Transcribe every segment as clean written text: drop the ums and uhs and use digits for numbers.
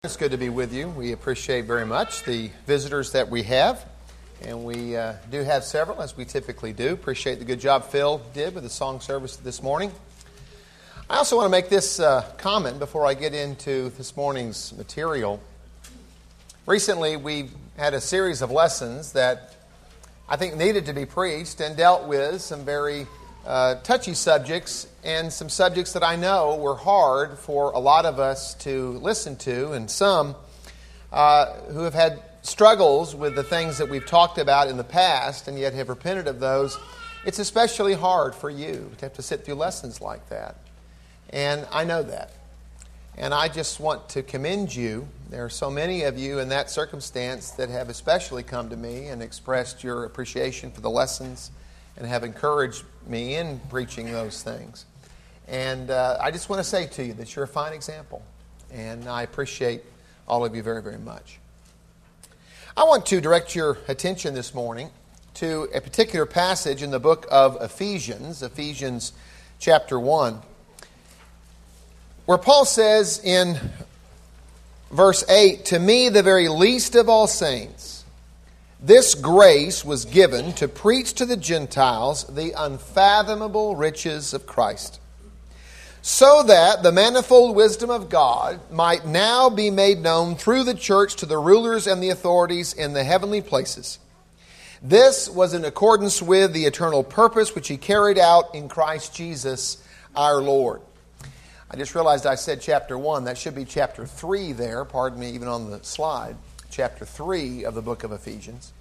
It's good to be with you. We appreciate very much the visitors that we have, and we do have several, as we typically do. Appreciate the good job Phil did with the song service this morning. I also want to make this comment before I get into this morning's material. Recently, we had a series of lessons that I think needed to be preached and dealt with some very touchy subjects and some subjects that I know were hard for a lot of us to listen to, and some who have had struggles with the things that we've talked about in the past and yet have repented of those. It's especially hard for you to have to sit through lessons like that. And I know that. And I just want to commend you. There are so many of you in that circumstance that have especially come to me and expressed your appreciation for the lessons and have encouraged me in preaching those things. And I just want to say to you that you're a fine example. And I appreciate all of you very, very much. I want to direct your attention this morning to a particular passage in the book of Ephesians, Ephesians chapter 1, where Paul says in verse 8, "To me, the very least of all saints, this grace was given to preach to the Gentiles the unfathomable riches of Christ, so that the manifold wisdom of God might now be made known through the church to the rulers and the authorities in the heavenly places. This was in accordance with the eternal purpose which He carried out in Christ Jesus our Lord." I just realized I said chapter 1. That should be chapter 3 there. Pardon me, even on the slide. Chapter 3 of the book of Ephesians.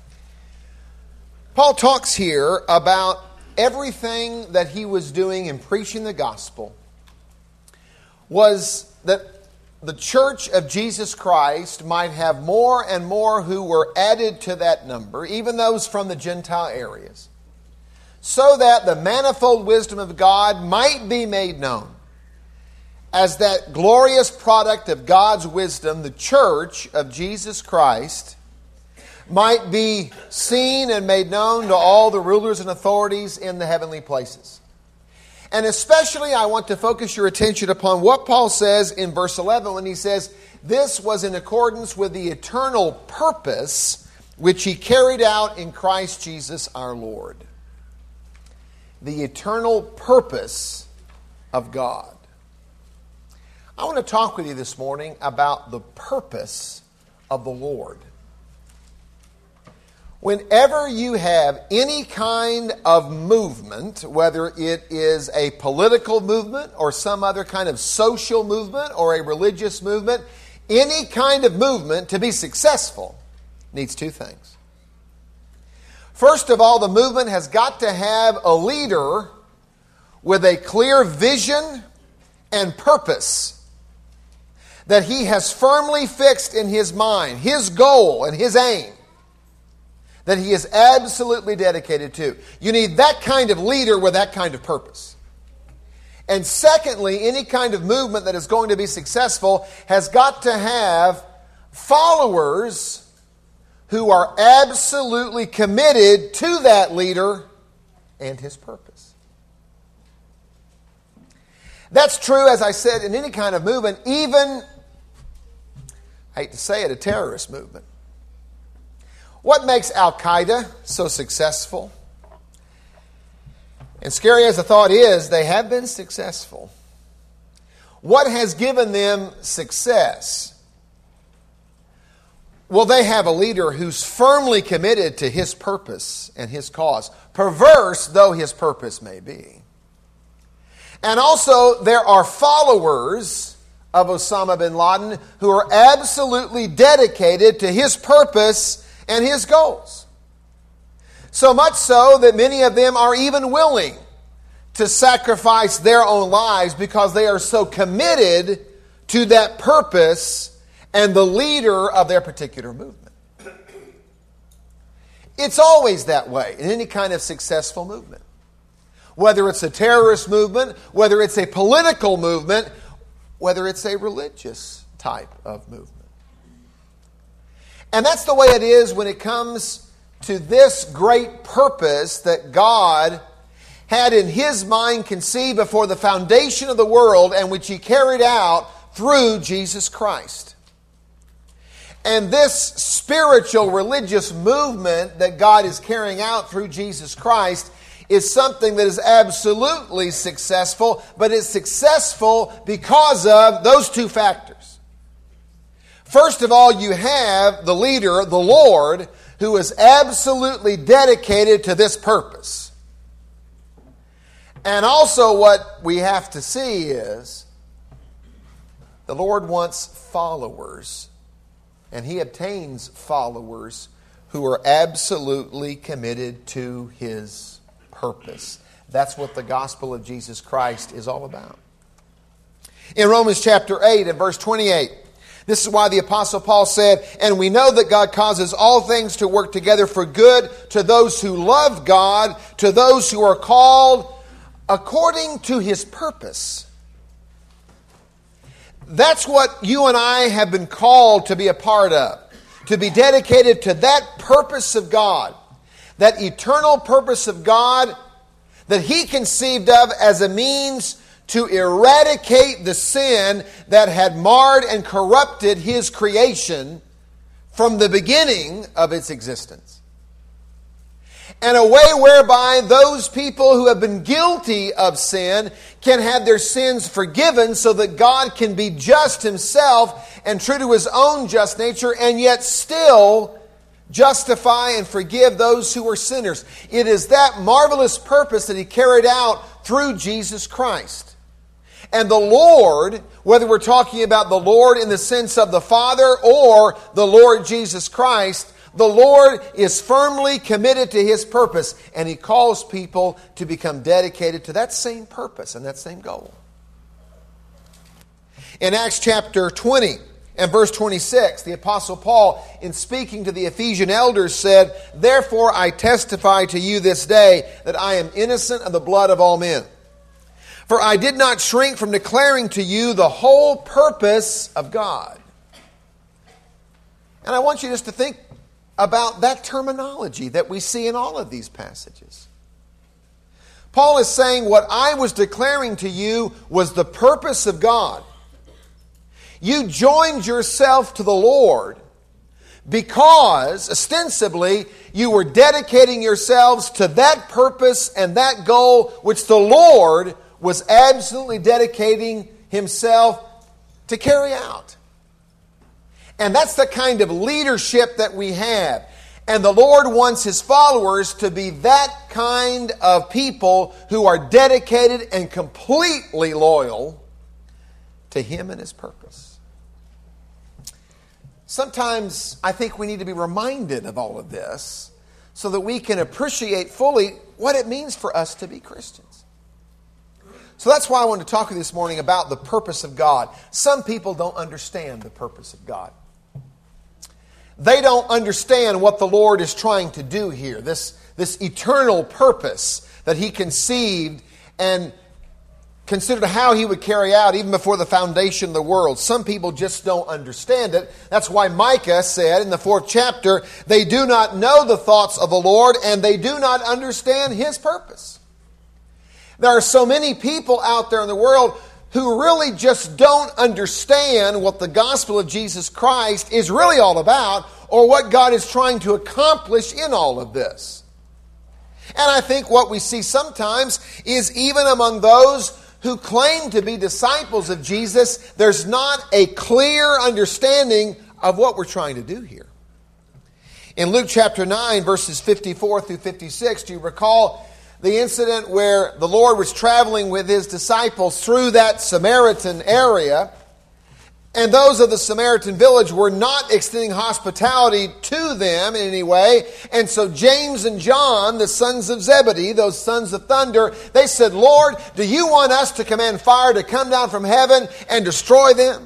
Paul talks here about everything that he was doing in preaching the gospel was that the church of Jesus Christ might have more and more who were added to that number, even those from the Gentile areas, so that the manifold wisdom of God might be made known. As that glorious product of God's wisdom, the church of Jesus Christ might be seen and made known to all the rulers and authorities in the heavenly places. And especially I want to focus your attention upon what Paul says in verse 11 when he says, "This was in accordance with the eternal purpose which He carried out in Christ Jesus our Lord." The eternal purpose of God. I want to talk with you this morning about the purpose of the Lord. Whenever you have any kind of movement, whether it is a political movement or some other kind of social movement or a religious movement, any kind of movement to be successful needs two things. First of all, the movement has got to have a leader with a clear vision and purpose that he has firmly fixed in his mind, his goal and his aim, that he is absolutely dedicated to. You need that kind of leader with that kind of purpose. And secondly, any kind of movement that is going to be successful has got to have followers who are absolutely committed to that leader and his purpose. That's true, as I said, in any kind of movement, even, I hate to say it, a terrorist movement. What makes Al-Qaeda so successful? And scary as the thought is, they have been successful. What has given them success? Well, they have a leader who's firmly committed to his purpose and his cause, perverse though his purpose may be. And also, there are followers of Osama bin Laden who are absolutely dedicated to his purpose and his goals. So much so that many of them are even willing to sacrifice their own lives because they are so committed to that purpose and the leader of their particular movement. It's always that way in any kind of successful movement. Whether it's a terrorist movement, whether it's a political movement, whether it's a religious type of movement. And that's the way it is when it comes to this great purpose that God had in His mind conceived before the foundation of the world and which He carried out through Jesus Christ. And this spiritual religious movement that God is carrying out through Jesus Christ is something that is absolutely successful, but it's successful because of those two factors. First of all, you have the leader, the Lord, who is absolutely dedicated to this purpose. And also what we have to see is the Lord wants followers, and He obtains followers who are absolutely committed to His purpose. That's what the gospel of Jesus Christ is all about. In Romans chapter 8 and verse 28, this is why the Apostle Paul said, "And we know that God causes all things to work together for good to those who love God, to those who are called according to His purpose." That's what you and I have been called to be a part of, to be dedicated to that purpose of God, that eternal purpose of God that He conceived of as a means to eradicate the sin that had marred and corrupted His creation from the beginning of its existence. And a way whereby those people who have been guilty of sin can have their sins forgiven so that God can be just Himself and true to His own just nature and yet still justify and forgive those who are sinners. It is that marvelous purpose that He carried out through Jesus Christ. And the Lord, whether we're talking about the Lord in the sense of the Father or the Lord Jesus Christ, the Lord is firmly committed to His purpose, and He calls people to become dedicated to that same purpose and that same goal. In Acts chapter 20 and verse 26, the Apostle Paul, in speaking to the Ephesian elders, said, "Therefore I testify to you this day that I am innocent of the blood of all men. For I did not shrink from declaring to you the whole purpose of God." And I want you just to think about that terminology that we see in all of these passages. Paul is saying what I was declaring to you was the purpose of God. You joined yourself to the Lord because, ostensibly, you were dedicating yourselves to that purpose and that goal which the Lord was absolutely dedicating Himself to carry out. And that's the kind of leadership that we have. And the Lord wants His followers to be that kind of people who are dedicated and completely loyal to Him and His purpose. Sometimes I think we need to be reminded of all of this so that we can appreciate fully what it means for us to be Christians. So that's why I want to talk to you this morning about the purpose of God. Some people don't understand the purpose of God. They don't understand what the Lord is trying to do here. This eternal purpose that He conceived and considered how He would carry out even before the foundation of the world. Some people just don't understand it. That's why Micah said in the 4th chapter, "They do not know the thoughts of the Lord, and they do not understand His purpose." There are so many people out there in the world who really just don't understand what the gospel of Jesus Christ is really all about, or what God is trying to accomplish in all of this. And I think what we see sometimes is even among those who claim to be disciples of Jesus, there's not a clear understanding of what we're trying to do here. In Luke chapter 9, verses 54 through 56, do you recall the incident where the Lord was traveling with His disciples through that Samaritan area, and those of the Samaritan village were not extending hospitality to them in any way, and so James and John, the sons of Zebedee, those sons of thunder, they said, "Lord, do you want us to command fire to come down from heaven and destroy them?"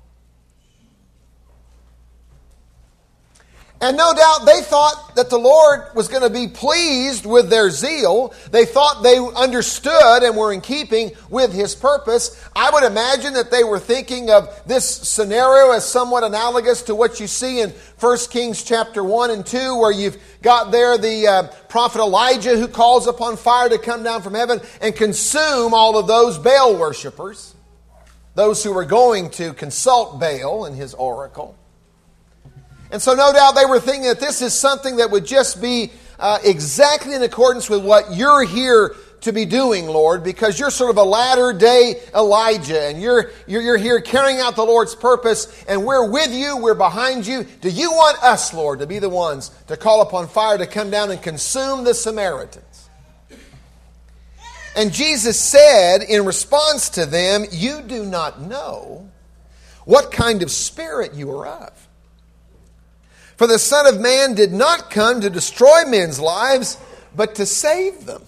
And no doubt they thought that the Lord was going to be pleased with their zeal. They thought they understood and were in keeping with His purpose. I would imagine that they were thinking of this scenario as somewhat analogous to what you see in 1 Kings chapter 1 and 2, where you've got there the prophet Elijah who calls upon fire to come down from heaven and consume all of those Baal worshipers, those who were going to consult Baal and his oracle. And so no doubt they were thinking that this is something that would just be exactly in accordance with what you're here to be doing, Lord, because you're sort of a latter-day Elijah, and you're here carrying out the Lord's purpose, and we're with you, we're behind you. Do you want us, Lord, to be the ones to call upon fire to come down and consume the Samaritans? And Jesus said in response to them, you do not know what kind of spirit you are of. For the Son of Man did not come to destroy men's lives, but to save them.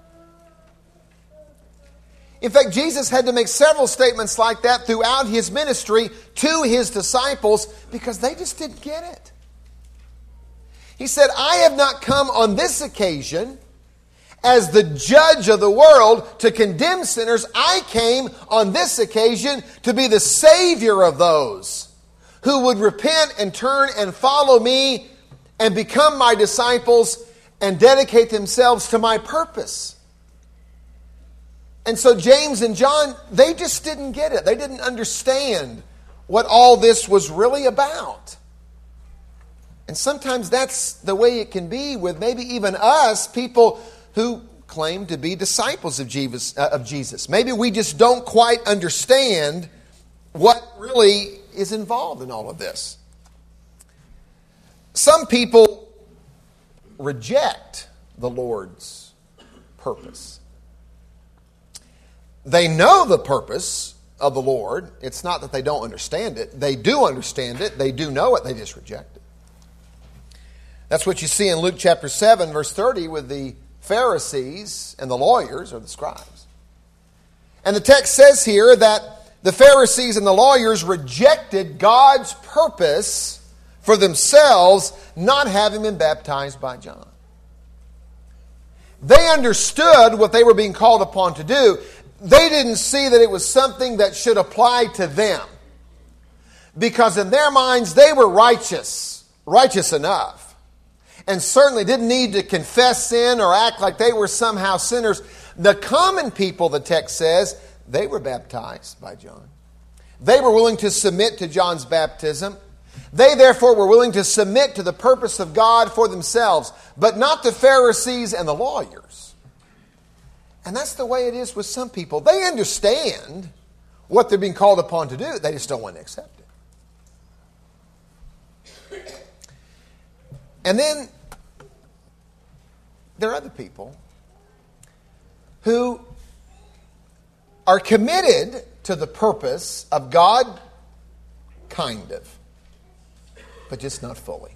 In fact, Jesus had to make several statements like that throughout his ministry to his disciples because they just didn't get it. He said, I have not come on this occasion as the judge of the world to condemn sinners. I came on this occasion to be the Savior of those who would repent and turn and follow me and become my disciples and dedicate themselves to my purpose. And so James and John, they just didn't get it. They didn't understand what all this was really about. And sometimes that's the way it can be with maybe even us, people who claim to be disciples of Jesus. Maybe we just don't quite understand what really is involved in all of this. Some people reject the Lord's purpose. They know the purpose of the Lord. It's not that they don't understand it. They do understand it. They do know it. They just reject it. That's what you see in Luke chapter 7, verse 30, with the Pharisees and the lawyers, or the scribes. And the text says here that the Pharisees and the lawyers rejected God's purpose for themselves, not having been baptized by John. They understood what they were being called upon to do. They didn't see that it was something that should apply to them. Because in their minds, they were righteous enough. And certainly didn't need to confess sin or act like they were somehow sinners. The common people, the text says, they were baptized by John. They were willing to submit to John's baptism. They therefore were willing to submit to the purpose of God for themselves, but not the Pharisees and the lawyers. And that's the way it is with some people. They understand what they're being called upon to do. They just don't want to accept it. And then there are other people who are committed to the purpose of God, kind of, but just not fully.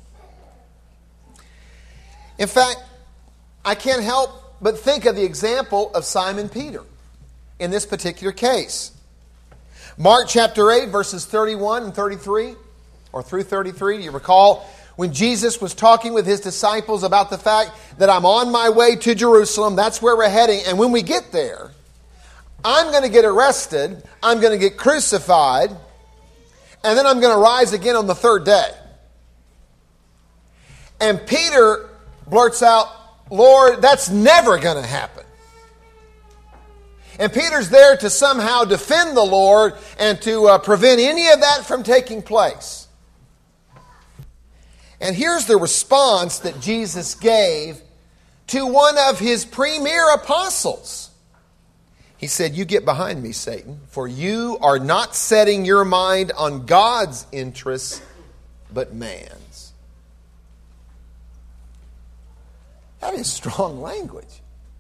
In fact, I can't help but think of the example of Simon Peter in this particular case. Mark chapter 8, verses 31 and 33, or through 33, do you recall when Jesus was talking with his disciples about the fact that I'm on my way to Jerusalem, that's where we're heading, and when we get there, I'm going to get arrested, I'm going to get crucified, and then I'm going to rise again on the third day. And Peter blurts out, Lord, that's never going to happen. And Peter's there to somehow defend the Lord and to prevent any of that from taking place. And here's the response that Jesus gave to one of his premier apostles. He said, you get behind me, Satan, for you are not setting your mind on God's interests, but man's. That is strong language.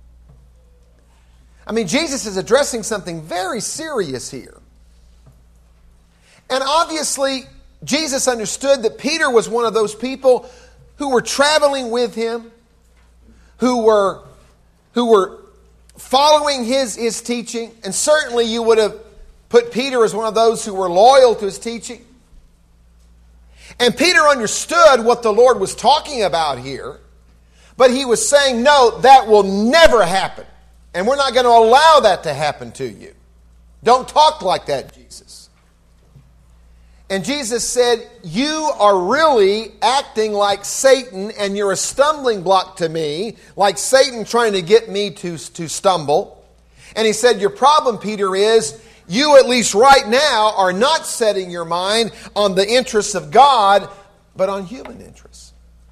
I mean, Jesus is addressing something very serious here. And obviously, Jesus understood that Peter was one of those people who were traveling with him, who were following his teaching. And certainly you would have put Peter as one of those who were loyal to his teaching. And Peter understood what the Lord was talking about here. But he was saying, no, that will never happen. And we're not going to allow that to happen to you. Don't talk like that, Jesus. And Jesus said, you are really acting like Satan, and you're a stumbling block to me, like Satan trying to get me to stumble. And he said, your problem, Peter, is you at least right now are not setting your mind on the interests of God, but on human interests.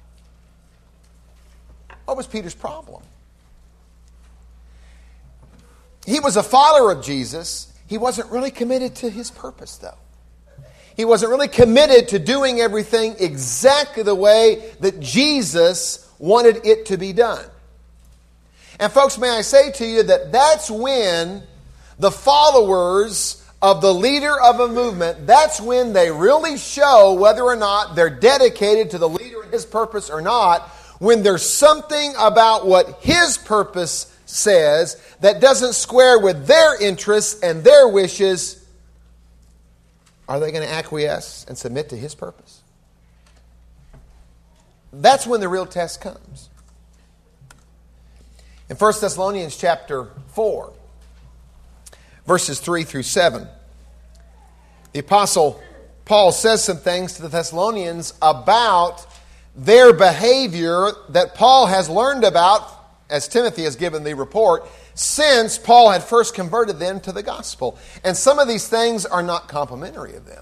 What was Peter's problem? He was a follower of Jesus. He wasn't really committed to his purpose, though. He wasn't really committed to doing everything exactly the way that Jesus wanted it to be done. And folks, may I say to you that that's when the followers of the leader of a movement, that's when they really show whether or not they're dedicated to the leader and his purpose or not, when there's something about what his purpose says that doesn't square with their interests and their wishes. Are they going to acquiesce and submit to his purpose? That's when the real test comes. In 1 Thessalonians chapter 4, verses 3 through 7, the Apostle Paul says some things to the Thessalonians about their behavior that Paul has learned about, as Timothy has given the report, since Paul had first converted them to the gospel. And some of these things are not complimentary of them.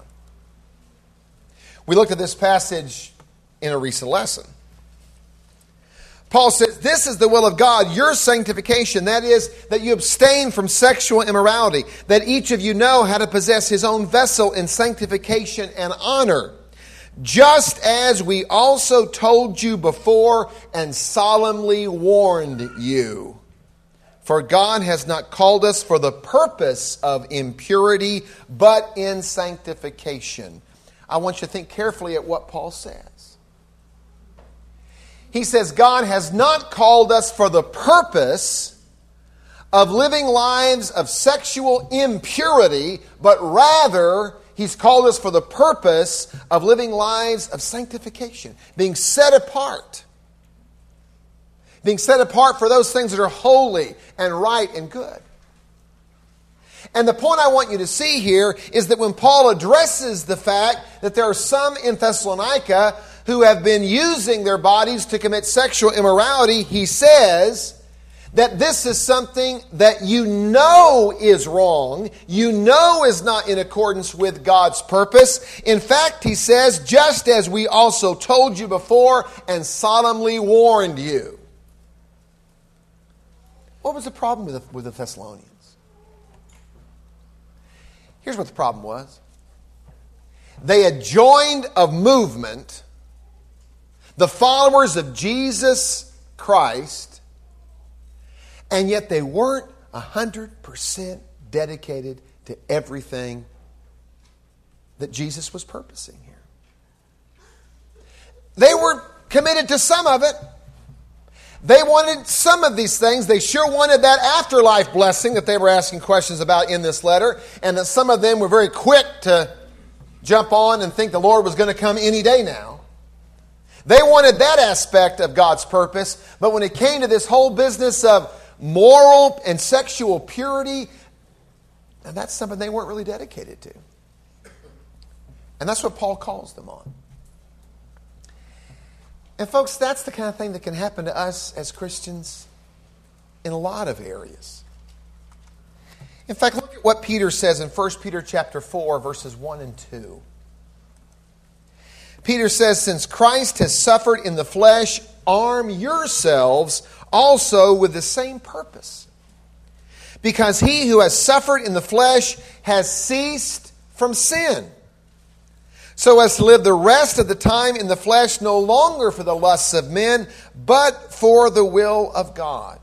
We looked at this passage in a recent lesson. Paul says, this is the will of God, your sanctification. That is, that you abstain from sexual immorality, that each of you know how to possess his own vessel in sanctification and honor, just as we also told you before and solemnly warned you. For God has not called us for the purpose of impurity, but in sanctification. I want you to think carefully at what Paul says. He says God has not called us for the purpose of living lives of sexual impurity, but rather He's called us for the purpose of living lives of sanctification, being set apart. Being set apart for those things that are holy and right and good. And the point I want you to see here is that when Paul addresses the fact that there are some in Thessalonica who have been using their bodies to commit sexual immorality, he says that this is something that you know is wrong, you know is not in accordance with God's purpose. In fact, he says, just as we also told you before and solemnly warned you. What was the problem with the Thessalonians? Here's what the problem was. They had joined a movement, the followers of Jesus Christ, and yet they weren't 100% dedicated to everything that Jesus was purposing here. They were committed to some of it. They wanted some of these things. They sure wanted that afterlife blessing that they were asking questions about in this letter, and that some of them were very quick to jump on and think the Lord was going to come any day now. They wanted that aspect of God's purpose, but when it came to this whole business of moral and sexual purity, and that's something they weren't really dedicated to. And that's what Paul calls them on. And folks, that's the kind of thing that can happen to us as Christians in a lot of areas. In fact, look at what Peter says in 1 Peter chapter 4, verses 1 and 2. Peter says, since Christ has suffered in the flesh, arm yourselves also with the same purpose. Because he who has suffered in the flesh has ceased from sin, so as to live the rest of the time in the flesh no longer for the lusts of men, but for the will of God.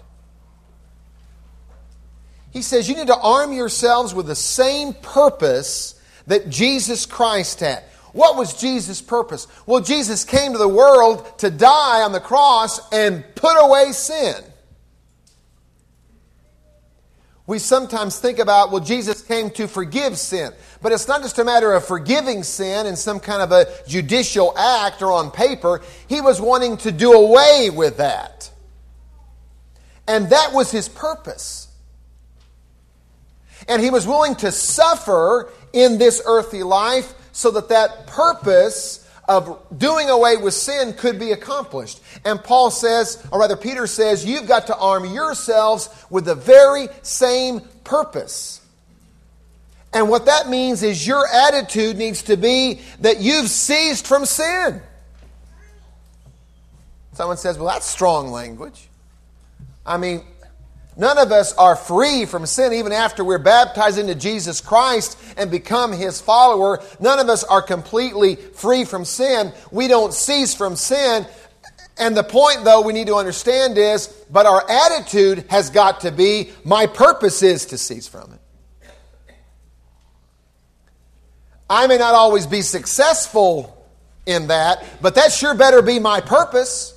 He says you need to arm yourselves with the same purpose that Jesus Christ had. What was Jesus' purpose? Well, Jesus came to the world to die on the cross and put away sin. We sometimes think about, well, Jesus came to forgive sin. But it's not just a matter of forgiving sin in some kind of a judicial act or on paper. He was wanting to do away with that. And that was his purpose. And he was willing to suffer in this earthly life so that that purpose of doing away with sin could be accomplished. And Paul says, or rather Peter says, you've got to arm yourselves with the very same purpose. And what that means is your attitude needs to be that you've ceased from sin. Someone says, well, that's strong language. I mean, none of us are free from sin even after we're baptized into Jesus Christ and become His follower. None of us are completely free from sin. We don't cease from sin. And the point, though, we need to understand is, but our attitude has got to be, my purpose is to cease from it. I may not always be successful in that, but that sure better be my purpose.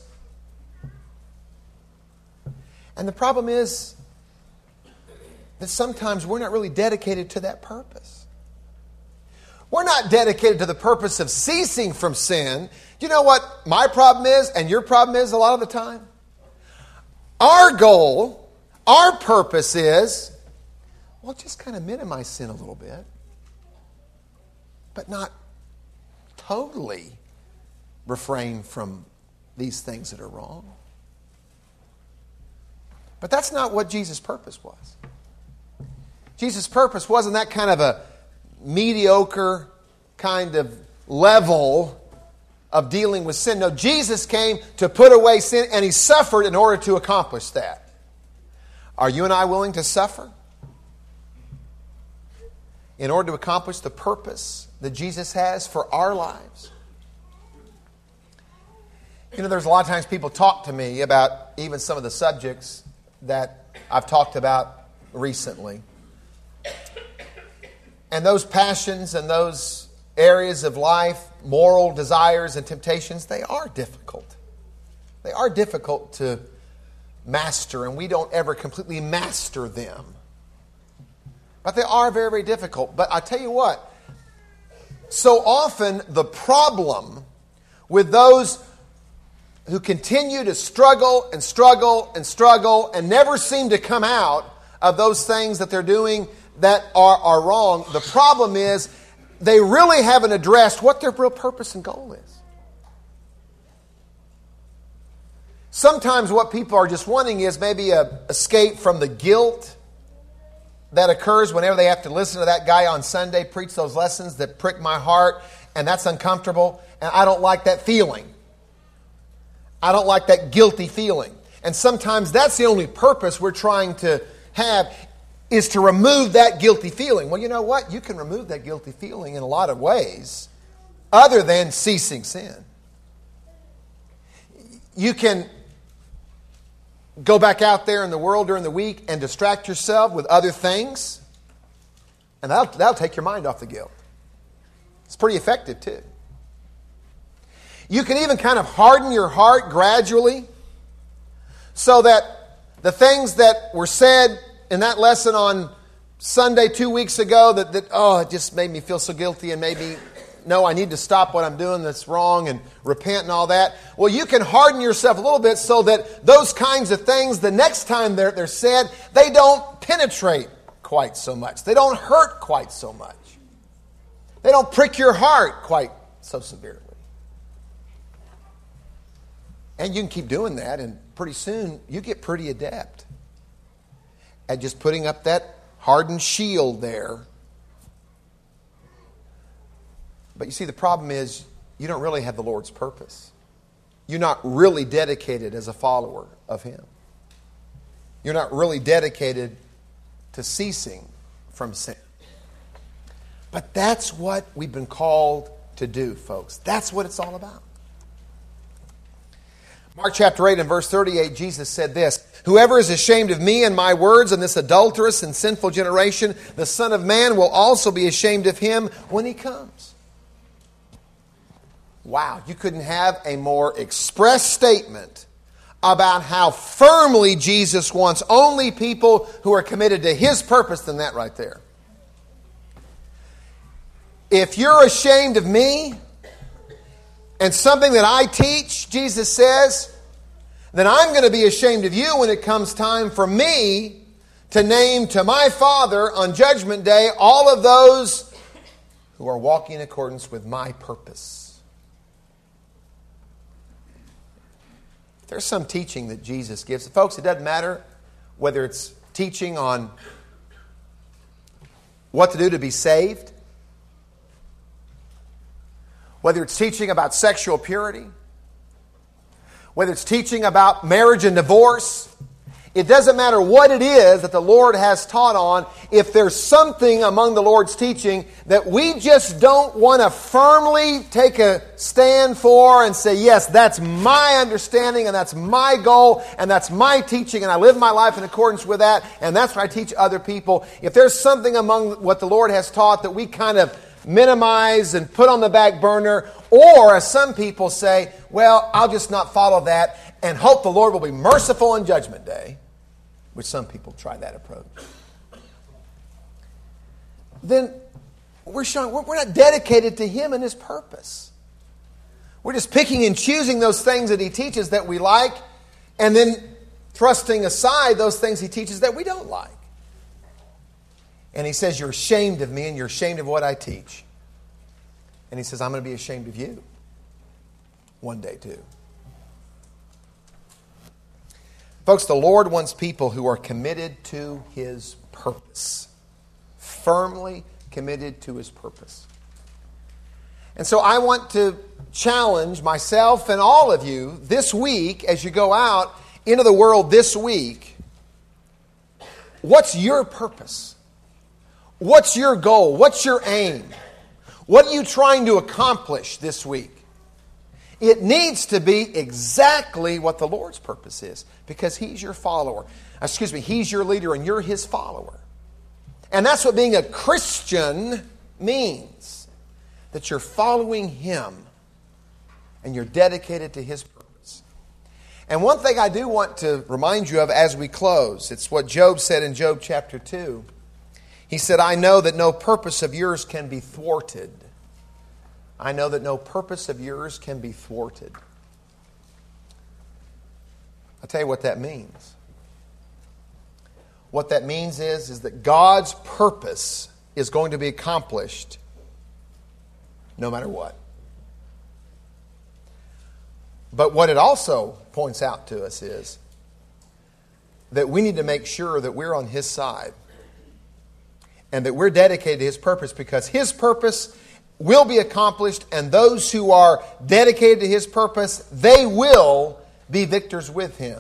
And the problem is that sometimes we're not really dedicated to that purpose. We're not dedicated to the purpose of ceasing from sin. Do you know what my problem is and your problem is a lot of the time? Our goal, our purpose is, well, just kind of minimize sin a little bit, but not totally refrain from these things that are wrong. But that's not what Jesus' purpose was. Jesus' purpose wasn't that kind of a mediocre kind of level of dealing with sin. No, Jesus came to put away sin, and He suffered in order to accomplish that. Are you and I willing to suffer in order to accomplish the purpose that Jesus has for our lives? You know, there's a lot of times people talk to me about even some of the subjects that I've talked about recently. And those passions and those areas of life, moral desires and temptations, they are difficult. They are difficult to master, and we don't ever completely master them. But they are very, very difficult. But I tell you what, so often the problem with those who continue to struggle and struggle and struggle and never seem to come out of those things that they're doing that are wrong, the problem is they really haven't addressed what their real purpose and goal is. Sometimes what people are just wanting is maybe an escape from the guilt that occurs whenever they have to listen to that guy on Sunday preach those lessons that prick my heart, and that's uncomfortable, and I don't like that feeling. I don't like that guilty feeling. And sometimes that's the only purpose we're trying to have, is to remove that guilty feeling. Well, you know what? You can remove that guilty feeling in a lot of ways other than ceasing sin. You can go back out there in the world during the week and distract yourself with other things, and that'll take your mind off the guilt. It's pretty effective too. You can even kind of harden your heart gradually so that the things that were said in that lesson on Sunday 2 weeks ago that it just made me feel so guilty and made me know I need to stop what I'm doing that's wrong and repent and all that. Well, you can harden yourself a little bit so that those kinds of things, the next time they're said, they don't penetrate quite so much. They don't hurt quite so much. They don't prick your heart quite so severely. And you can keep doing that, and pretty soon you get pretty adept at just putting up that hardened shield there. But you see, the problem is you don't really have the Lord's purpose. You're not really dedicated as a follower of Him. You're not really dedicated to ceasing from sin. But that's what we've been called to do, folks. That's what it's all about. Mark chapter 8 and verse 38, Jesus said this, "Whoever is ashamed of me and my words in this adulterous and sinful generation, the Son of Man will also be ashamed of him when He comes." Wow, you couldn't have a more express statement about how firmly Jesus wants only people who are committed to His purpose than that right there. If you're ashamed of me and something that I teach, Jesus says, then I'm going to be ashamed of you when it comes time for me to name to my Father on Judgment Day all of those who are walking in accordance with my purpose. There's some teaching that Jesus gives. Folks, it doesn't matter whether it's teaching on what to do to be saved, whether it's teaching about sexual purity, whether it's teaching about marriage and divorce. It doesn't matter what it is that the Lord has taught on. If there's something among the Lord's teaching that we just don't want to firmly take a stand for and say, yes, that's my understanding and that's my goal and that's my teaching and I live my life in accordance with that and that's what I teach other people. If there's something among what the Lord has taught that we kind of minimize and put on the back burner, or as some people say, well, I'll just not follow that and hope the Lord will be merciful on Judgment Day, which some people try that approach, then we're not dedicated to Him and His purpose. We're just picking and choosing those things that He teaches that we like and then thrusting aside those things He teaches that we don't like. And He says, you're ashamed of me and you're ashamed of what I teach. And He says, I'm going to be ashamed of you one day too. Folks, the Lord wants people who are committed to His purpose. Firmly committed to His purpose. And so I want to challenge myself and all of you this week as you go out into the world this week. What's your purpose? What's your goal? What's your aim? What are you trying to accomplish this week? It needs to be exactly what the Lord's purpose is, because He's your follower. He's your leader and you're His follower. And that's what being a Christian means. That you're following Him and you're dedicated to His purpose. And one thing I do want to remind you of as we close, it's what Job said in Job chapter 2. He said, I know that no purpose of yours can be thwarted. I know that no purpose of yours can be thwarted. I'll tell you what that means. What that means is that God's purpose is going to be accomplished no matter what. But what it also points out to us is that we need to make sure that we're on His side and that we're dedicated to His purpose, because His purpose will be accomplished, and those who are dedicated to His purpose, they will be victors with Him.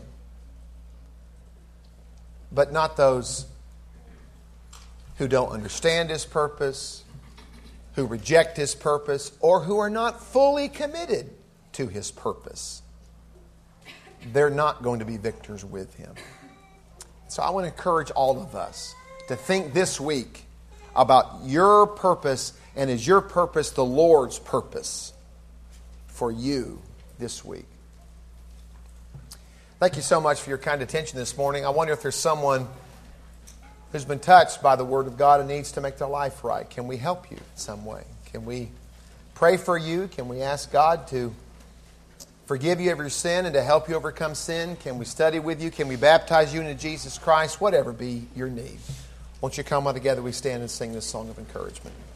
But not those who don't understand His purpose, who reject His purpose, or who are not fully committed to His purpose. They're not going to be victors with Him. So I want to encourage all of us to think this week about your purpose, and is your purpose the Lord's purpose for you this week? Thank you so much for your kind attention this morning. I wonder if there's someone who's been touched by the Word of God and needs to make their life right. Can we help you in some way? Can we pray for you? Can we ask God to forgive you of your sin and to help you overcome sin? Can we study with you? Can we baptize you into Jesus Christ? Whatever be your need. Won't you come all together, we stand and sing this song of encouragement.